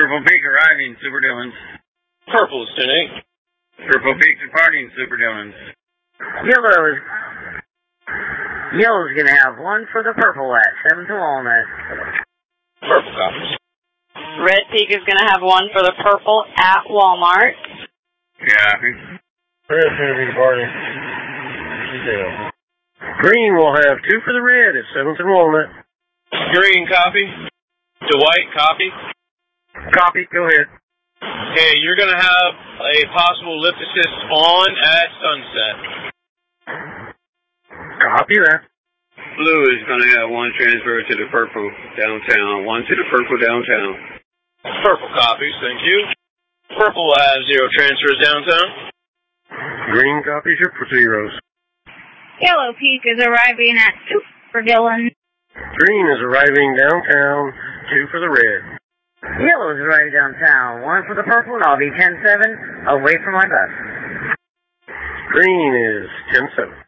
Purple Peak arriving, Super Dillons. Purple's 10-8. Purple Peak departing, Super Dillons. Yellow's gonna have one for the purple at 7th and Walnut. Purple copies. Red Peak is going to have one for the purple at Walmart. Copy. Red's gonna be departing. Green will have 2 for the red at 7th and Walnut. Green copy. Dwight copy. Copy, go ahead. Okay, you're going to have a possible lift assist on at Sunset. Copy that. Blue is going to have one transfer to the purple downtown, one to the purple downtown. Purple copies, thank you. Purple will have 0 transfers downtown. Green copies your zeros. Yellow Peak is arriving at Super Dillon. Green is arriving downtown, 2 for the red. Yellow's arriving downtown, 1 for the purple, and I'll be 10-7 away from my bus. Green is 10-7.